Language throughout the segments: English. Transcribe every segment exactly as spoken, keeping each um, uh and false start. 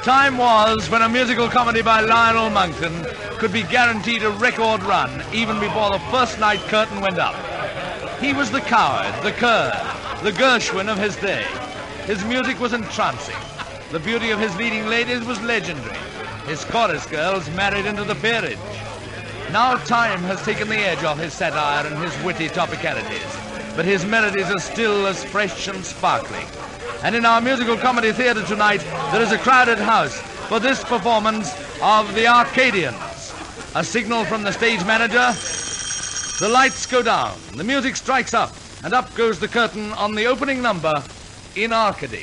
Time was when a musical comedy by Lionel Monkton could be guaranteed a record run even before the first night curtain went up. He was the coward, the cur, the Gershwin of his day. His music was entrancing. The beauty of his leading ladies was legendary. His chorus girls married into the peerage. Now time has taken the edge off his satire and his witty topicalities, but his melodies are still as fresh and sparkling. And in our musical comedy theatre tonight, there is a crowded house for this performance of The Arcadians. A signal from the stage manager. The lights go down, the music strikes up, and up goes the curtain on the opening number in Arcady.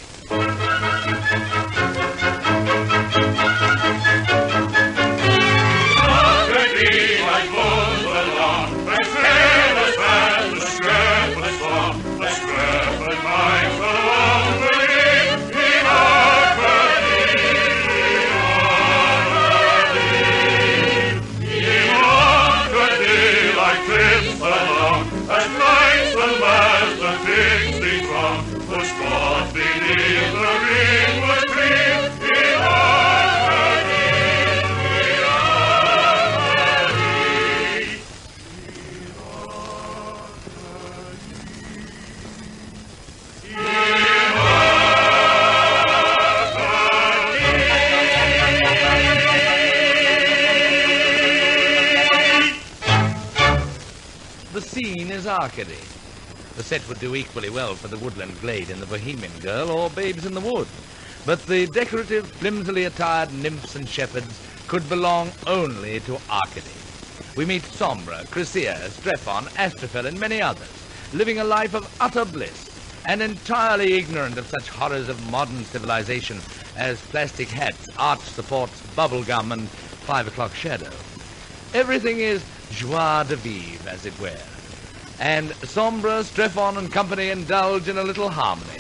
The scene is Arcady. The set would do equally well for the woodland glade in The Bohemian Girl or Babes in the Wood. But the decorative, flimsily attired nymphs and shepherds could belong only to Arcady. We meet Sombra, Chrysia, Strephon, Astrophel, and many others, living a life of utter bliss and entirely ignorant of such horrors of modern civilization as plastic hats, arch supports, bubble gum, and five o'clock shadow. Everything is joie de vivre, as it were. And Sombra, Strephon, and company indulge in a little harmony.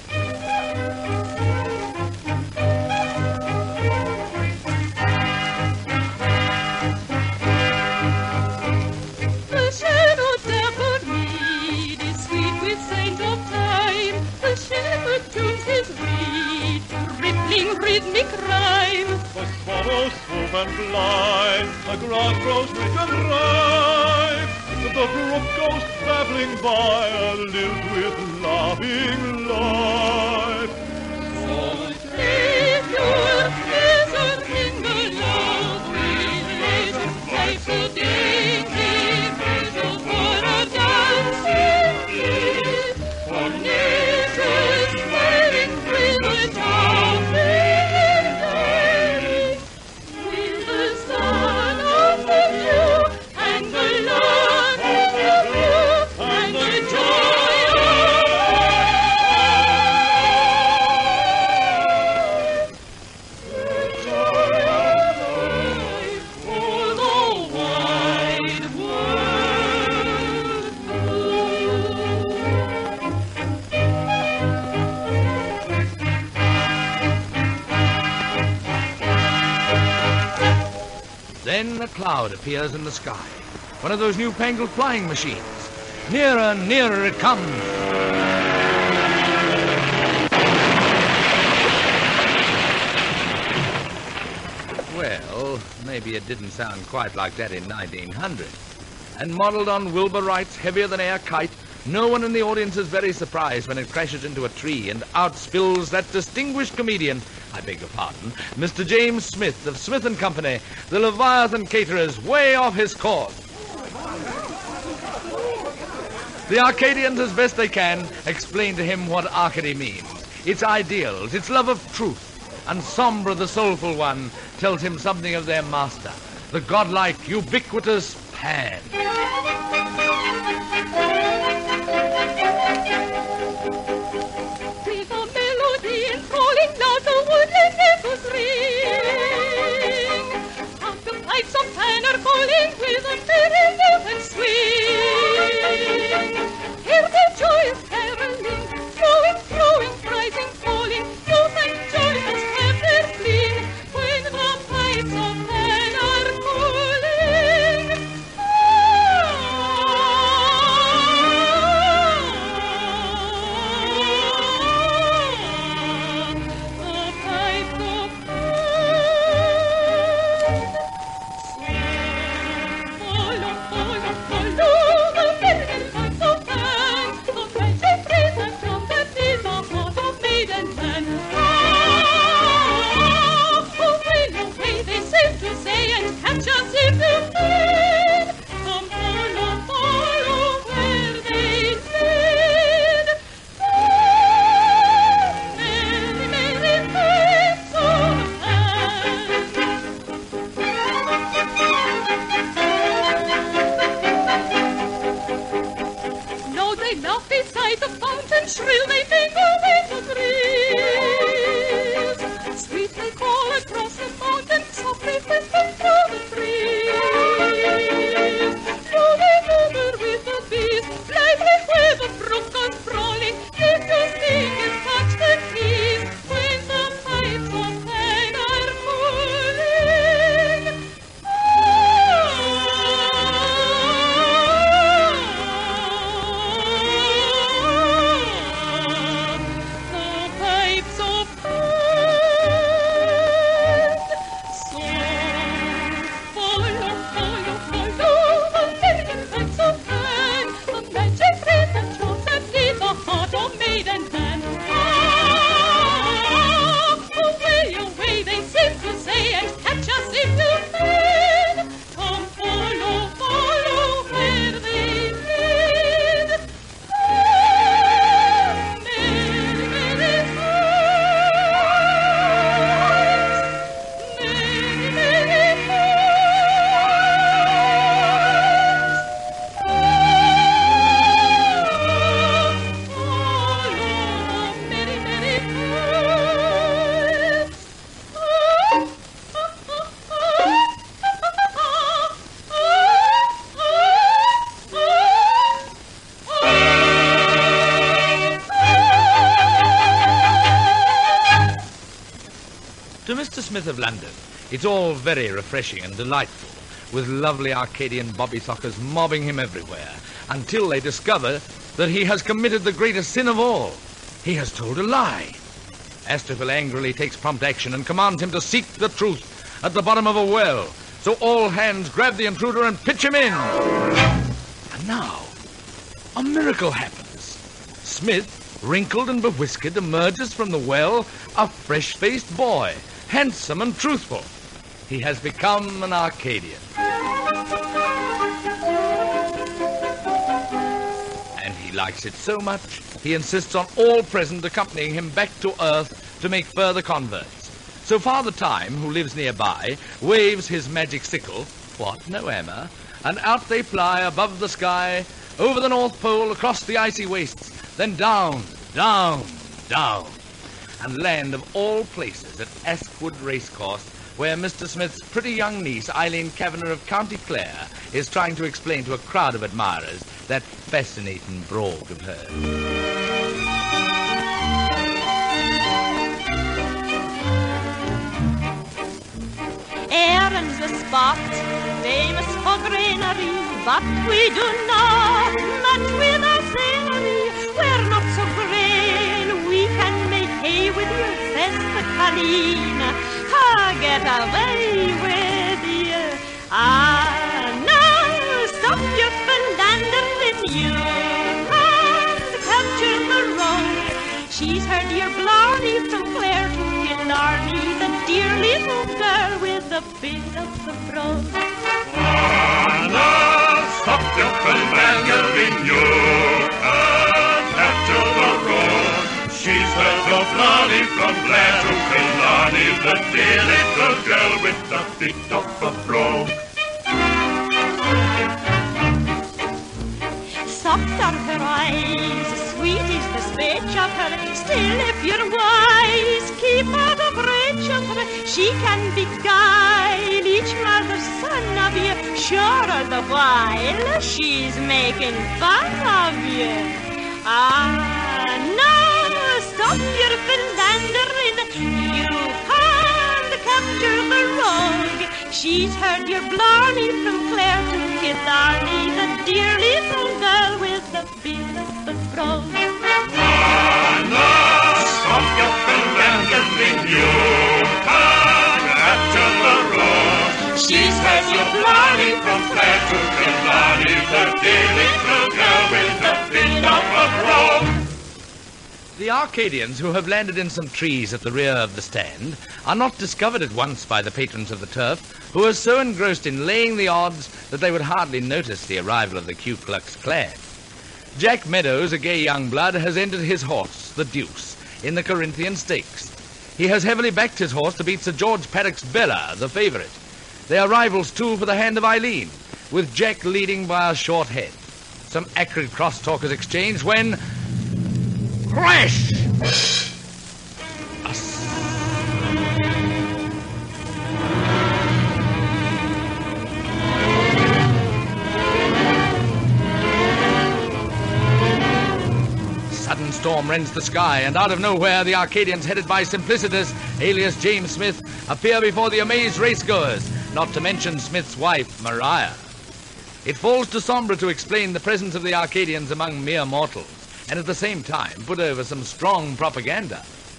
The shadow dappled reed is sweet with scent of thyme. The shepherd tunes his reed to rippling rhythmic rhyme. The swallows swoop and fly, the grass grows rich and ripe. The brook goes babbling by and lives with laughing life. So take your pleasure in the lovely leisure, life's a dainty measure for a dancing kid. For nature's smiling privilege of being day, with the sun of the dew and the love. Then a cloud appears in the sky. One of those newfangled flying machines. Nearer, nearer it comes. Well, maybe it didn't sound quite like that in nineteen hundred. And modelled on Wilbur Wright's heavier-than-air kite, no one in the audience is very surprised when it crashes into a tree and out spills that distinguished comedian, I beg your pardon, Mister James Smith of Smith and Company, the Leviathan caterers, way off his course. The Arcadians, as best they can, explain to him what Arcady means, its ideals, its love of truth. And Sombra, the soulful one, tells him something of their master, the godlike, ubiquitous Pan. With a melody enthralling loud, the woodland echoes ring. And the pipes of Pan are calling with a merry note and swing. Hear the joyous caroling, flowing, flowing, rising, falling, youth and joy must have their fling when the pipes of Pan are calling. Ah! shrill they mingle with the breeze. Sweet they call across the mountain, softly whisper through the trees. Moving over with the bees, lively where the brook goes brawling. If you sing and touch the keys, when the pipes of pain are calling. The pipes of pain. So follow, follow, follow the million pipes of pain. The magic rhythm shows that lead the heart of maiden man. Ah, away, away, they seem to say, and catch us if you can. Come, follow, follow where they lead. Ah, many, many times, many, many To Mister Smith of London, it's all very refreshing and delightful, with lovely Arcadian bobby sockers mobbing him everywhere, until they discover that he has committed the greatest sin of all. He has told a lie. Astrophil angrily takes prompt action and commands him to seek the truth at the bottom of a well. So all hands grab the intruder and pitch him in. And now, a miracle happens. Smith, wrinkled and bewhiskered, emerges from the well a fresh-faced boy, handsome and truthful. He has become an Arcadian. And he likes it so much, he insists on all present accompanying him back to Earth to make further converts. So Father Time, who lives nearby, waves his magic sickle, what, no hammer, and out they fly above the sky, over the North Pole, across the icy wastes, then down, down, down, and land of all places at Askwood Racecourse, where Mister Smith's pretty young niece, Eileen Kavanagh of County Clare, is trying to explain to a crowd of admirers that fascinating brogue of hers. Erin's a spot famous for granary, but we do not much with our scenery. We're not so green, we can make hay with you, says the colleen. Ah, get away with you. Ah, now stop your philandering, you can't capture the road. She's her dear Blarney from Clare to Killarney, the dear little girl with the bit of the broad. Anna, stop your philandering, you can't capture the road. She's heard of Blarney from Clare to Killarney, the dear little girl with the bit of the broad. Soft are her eyes, sweet is the speech of her. Still, if you're wise, keep out of reach of her. She can beguile each mother's son of you, sure all the while she's making fun of you. Ah, now stop your philandering, you can't capture the rogue. She's heard your Blarney from Clare to Killarney, the dear little girl with the bit of the brogue. Anna, stop your philandering, you can't capture the road. She's heard your Blarney from Clare to Killarney, the dear little girl with the bit of the brogue. The Arcadians, who have landed in some trees at the rear of the stand, are not discovered at once by the patrons of the turf, who are so engrossed in laying the odds that they would hardly notice the arrival of the Ku Klux Klan. Jack Meadows, a gay young blood, has entered his horse, the Deuce, in the Corinthian Stakes. He has heavily backed his horse to beat Sir George Paddock's Bella, the favourite. They are rivals, too, for the hand of Eileen, with Jack leading by a short head. Some acrid cross-talk is exchanged when... Crash! Sudden storm rends the sky, and out of nowhere, the Arcadians, headed by Simplicitus, alias James Smith, appear before the amazed racegoers, not to mention Smith's wife, Maria. It falls to Sombra to explain the presence of the Arcadians among mere mortals, and at the same time put over some strong propaganda.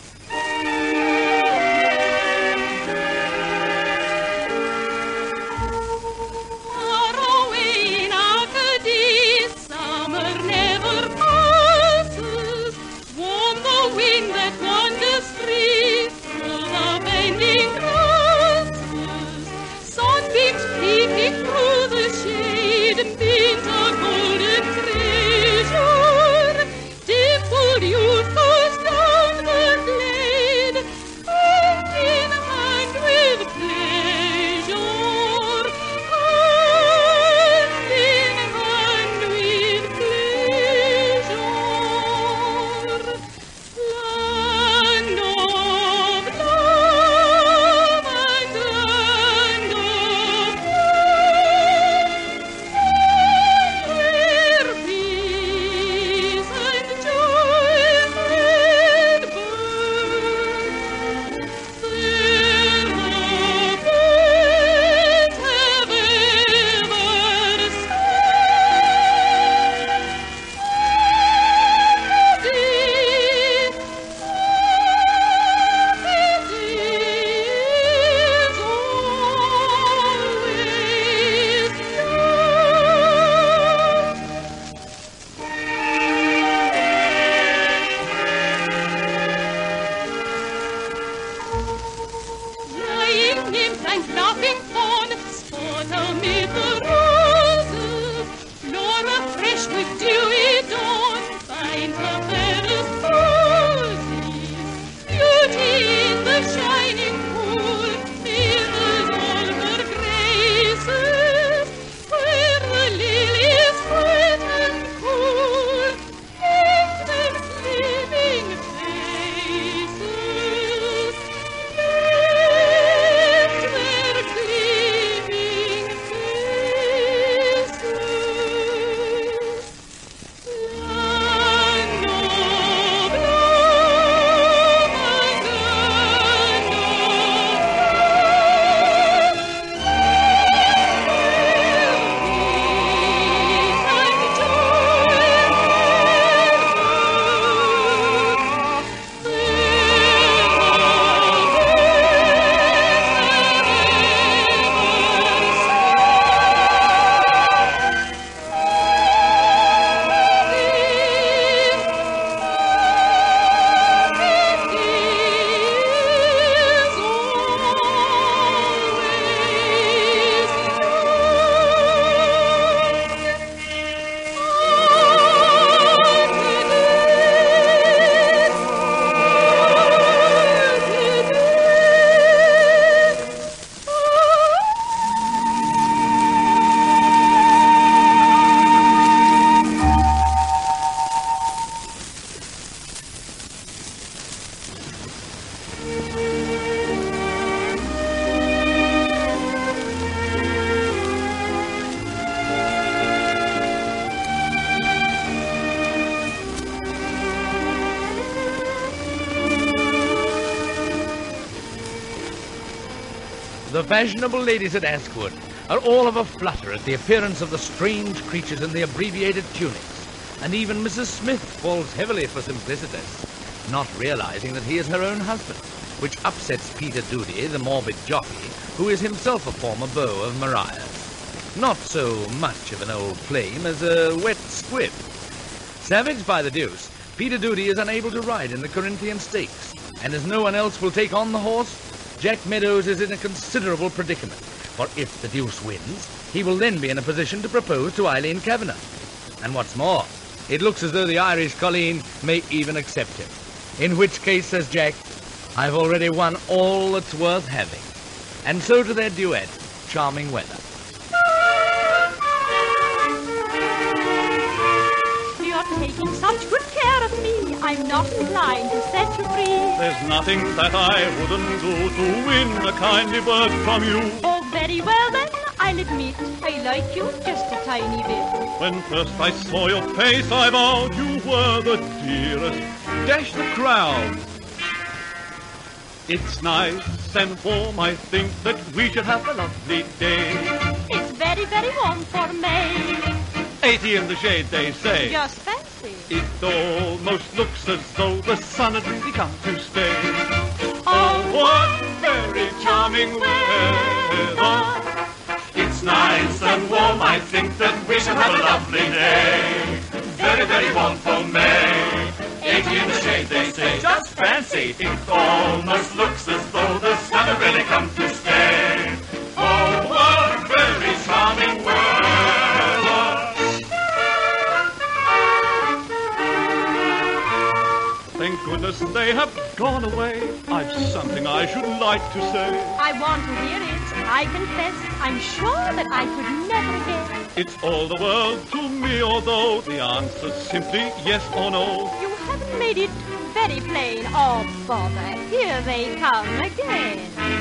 The fashionable ladies at Askewood are all of a flutter at the appearance of the strange creatures in the abbreviated tunics, and even Missus Smith falls heavily for Simplicity, not realizing that he is her own husband, which upsets Peter Doody, the morbid jockey, who is himself a former beau of Maria's. Not so much of an old flame as a wet squib. Savaged by the deuce, Peter Doody is unable to ride in the Corinthian Stakes, and as no one else will take on the horse, Jack Meadows is in a considerable predicament, for if the deuce wins, he will then be in a position to propose to Eileen Kavanagh. And what's more, it looks as though the Irish Colleen may even accept him. In which case, says Jack, I've already won all that's worth having. And so to their duet, Charming Weather. You're taking such good care of me, I I'm not inclined to set you free. There's nothing that I wouldn't do to win a kindly word from you. Oh, very well then, I'll admit I like you just a tiny bit. When first I saw your face, I vowed you were the dearest. Dash the crowd. It's nice and warm, I think that we should have a lovely day. It's very, very warm for May. Eighty in the shade, they say. Just fancy. It almost looks as though the sun had really come to stay. Oh, What very charming weather. It's nice and warm, I think that we should have a lovely day. Very, very warm for May. Eighty in the shade, they say. Just fancy. It almost looks as though the sun had really come to stay. Oh, what very charming weather. Thank goodness they have gone away. I've something I should like to say. I want to hear it. I confess, I'm sure that I could never guess. It's all the world to me, although the answer's simply yes or no. You haven't made it very plain. Oh, bother. Here they come again.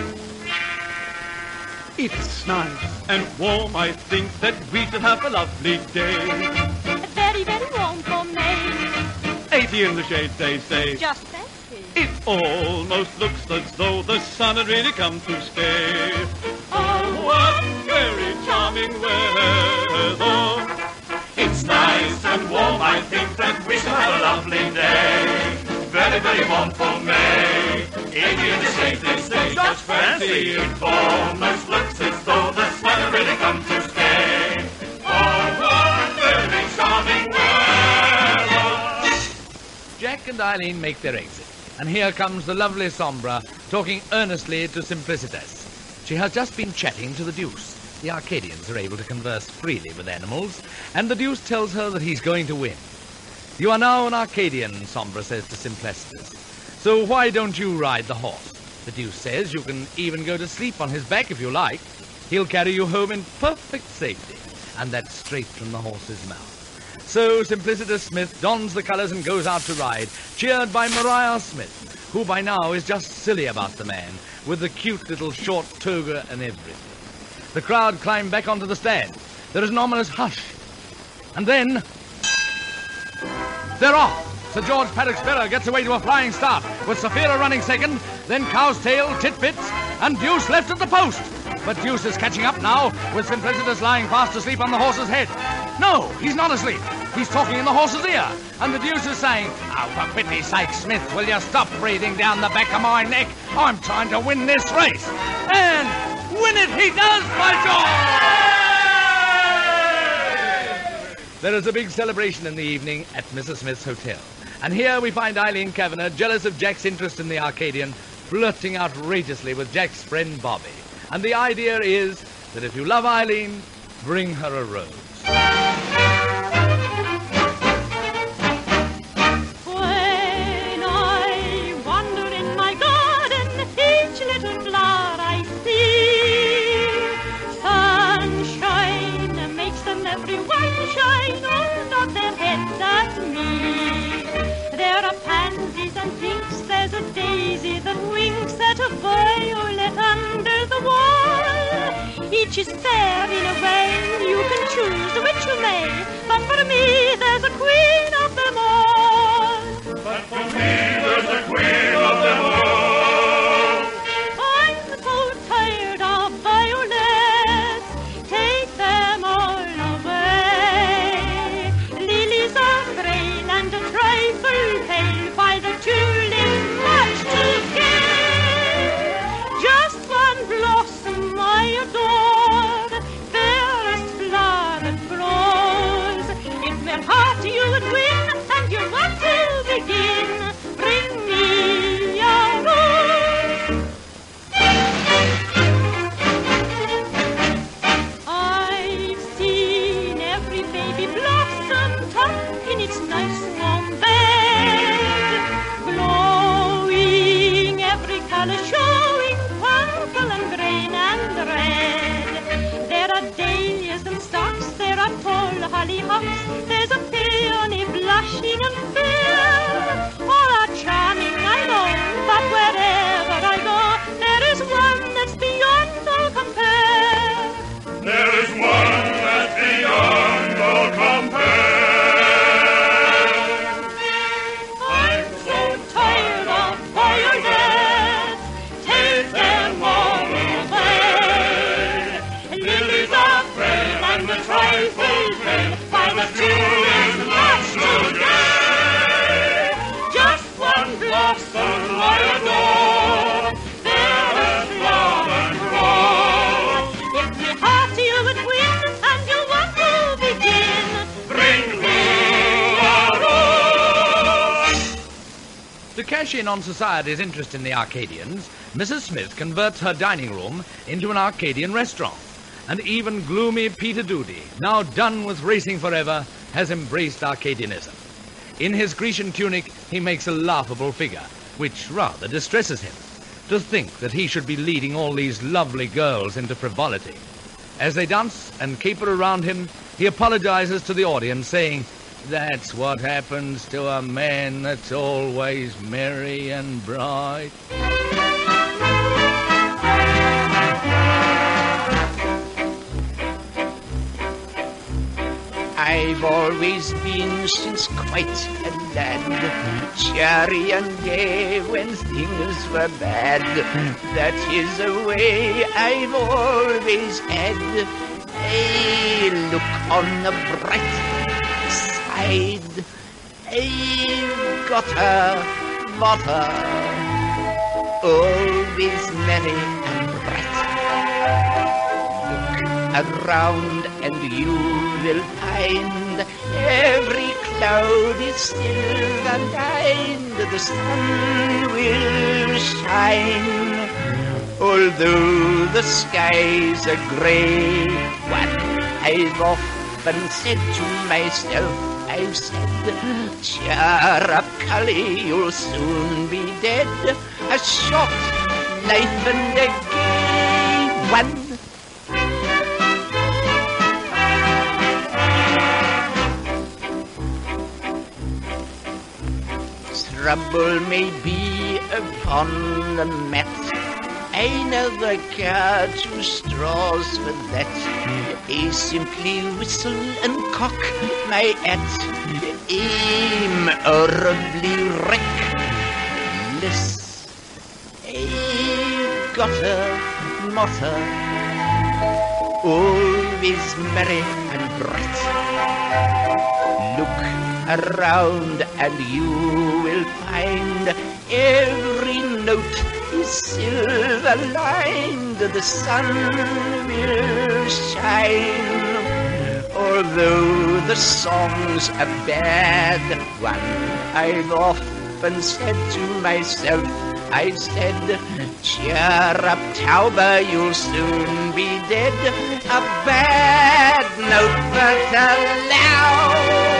It's nice and warm, I think that we should have a lovely day. Very, very warm for May. Eighty in the shade, they say. Just fancy. It almost looks as though the sun had really come to stay. Oh, What very charming weather. It's nice and warm, I think that we should have a lovely day. Very, very warm for May. Eighty in the shade, they say. Just fancy. It almost looks as though the sun had really come to stay. Oh, what very charming weather. Jack and Eileen make their exit, and here comes the lovely Sombra talking earnestly to Simplicitas. She has just been chatting to the Deuce. The Arcadians are able to converse freely with animals, and the Deuce tells her that he's going to win. You are now an Arcadian, Sombra says to Simplicitas, so why don't you ride the horse? The Deuce says you can even go to sleep on his back if you like. He'll carry you home in perfect safety, and that's straight from the horse's mouth. So Simplicitas Smith dons the colours and goes out to ride, cheered by Maria Smith, who by now is just silly about the man, with the cute little short toga and everything. The crowd climb back onto the stand. There is an ominous hush. And then... they're off! Sir George Paddock Sparrow gets away to a flying start, with Sapphira running second, then Cow's Tail, Titbits, and Deuce left at the post. But Deuce is catching up now, with Simplicitas lying fast asleep on the horse's head. No, he's not asleep. He's talking in the horse's ear. And the Deuce is saying, oh, for pity's sake, Smith, will you stop breathing down the back of my neck? I'm trying to win this race. And win it he does, by George! There is a big celebration in the evening at Missus Smith's hotel. And here we find Eileen Kavanagh, jealous of Jack's interest in the Arcadian, flirting outrageously with Jack's friend Bobby. And the idea is that if you love Eileen, bring her a rose. When I wander in my garden, each little flower I see, sunshine makes them everyone shine, all nod their heads at me. There are pansies and pinks, there's a daisy that winks at a violet under the wall. Each is fair in a way, you can choose which you may, but for me there's a queen of them all. But for me there's a queen of them all. I'm so tired of violets, take them all away. Lilies are frail and a trifle pale, while the tulip's much too gay. Just one blossom I adore, fairest flower that grows. If mere heart you would win, and you want to begin, bring me a rose. I've seen every baby blossom tucked in its nice warm bed, glowing every color showing, purple and green and red. There are dahlias and stocks, there are tall hollyhocks, there's a peony blushing and fair. that tune is not so gay. Just one blossom I adore, fairest love and rose. If me heart you would win, and you want to begin, Bring me a rose. To cash in on society's interest in the Arcadians, Missus Smith converts her dining room into an Arcadian restaurant. And even gloomy Peter Doody, now done with racing forever, has embraced Arcadianism. In his Grecian tunic, he makes a laughable figure, which rather distresses him. To think that he should be leading all these lovely girls into frivolity. As they dance and caper around him, he apologizes to the audience, saying, "That's what happens to a man that's always merry and bright." I've always been since quite a lad, cheery and gay when things were bad. That is the way I've always had. Hey, look on the bright side. I've got a mother, always merry and bright. Around and you will find every cloud is silver lined, the sun will shine. Although the sky's a grey one, I've often said to myself, I've said, cheer up, Cully, you'll soon be dead. A short life and a gay one. Trouble may be upon the mat, I never care two straws for that. I simply whistle and cock my hat, aim horribly reckless. I've got a mother, always merry and bright. Look around and you will find every note is silver lined, the sun will shine. Although the song's a bad one, I've often said to myself, I've said, cheer up, Tauber, you'll soon be dead. A bad note, but a loud.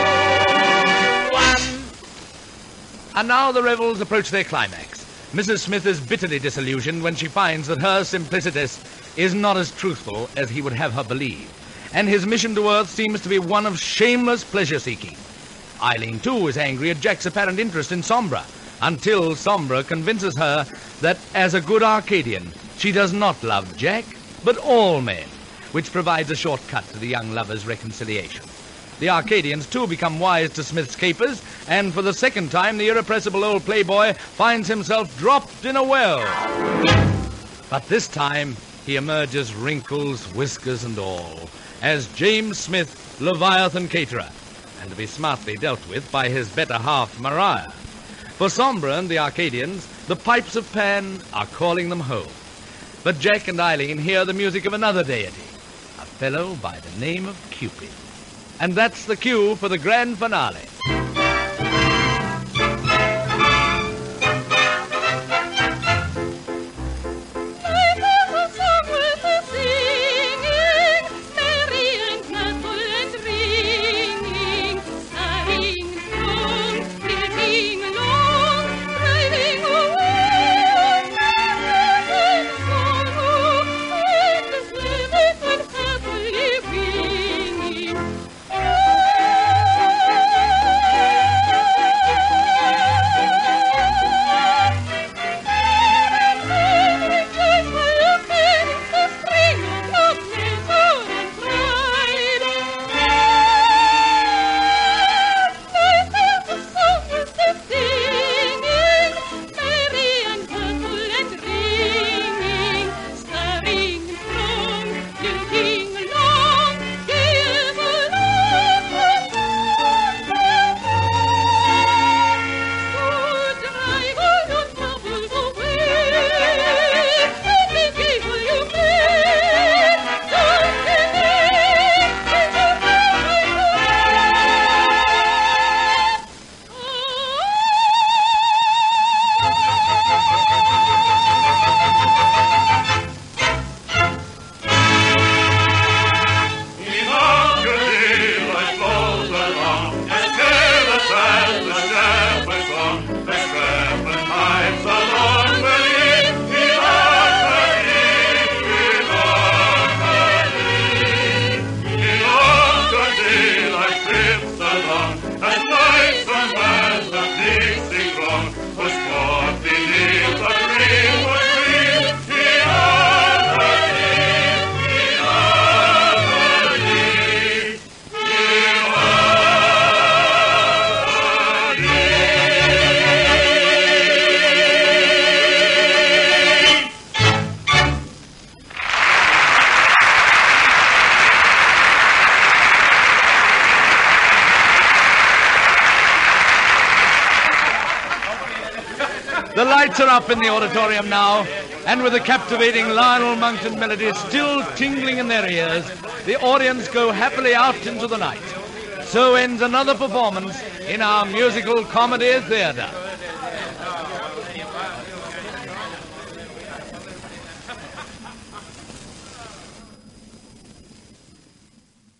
And now the revels approach their climax. Missus Smith is bitterly disillusioned when she finds that her simplicitous is not as truthful as he would have her believe, and his mission to Earth seems to be one of shameless pleasure-seeking. Eileen, too, is angry at Jack's apparent interest in Sombra, until Sombra convinces her that, as a good Arcadian, she does not love Jack, but all men, which provides a shortcut to the young lovers' reconciliation. The Arcadians, too, become wise to Smith's capers, and for the second time the irrepressible old playboy finds himself dropped in a well. But this time he emerges, wrinkles, whiskers and all, as James Smith, Leviathan Caterer, and to be smartly dealt with by his better half, Maria. For Sombra and the Arcadians, the pipes of Pan are calling them home. But Jack and Eileen hear the music of another deity, a fellow by the name of Cupid. And that's the cue for the grand finale. The lights are up in the auditorium now, and with the captivating Lionel Monkton melody still tingling in their ears, the audience go happily out into the night. So ends another performance in our musical comedy theatre.